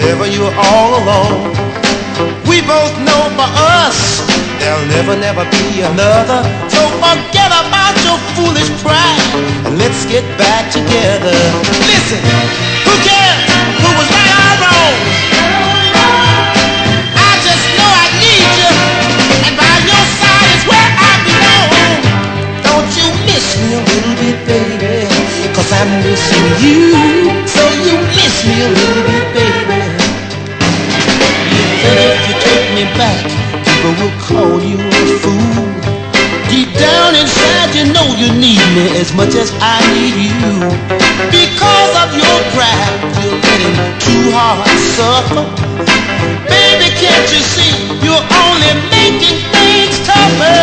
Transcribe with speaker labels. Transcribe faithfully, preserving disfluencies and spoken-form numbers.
Speaker 1: whenever you're all alone. We both know for us there'll never, never be another. So forget about your foolish pride and let's get back together. Listen, who cares who was right or wrong? I just know I need you, and by your side is where I belong. Don't you miss me a little bit, baby? Cause I'm missing you. So you miss me a little bit, baby. You think if you take me back, people will call you a fool. Deep down inside you know you need me as much as I need you. Because of your pride you're letting two hearts suffer. Baby, can't you see you're only making things tougher?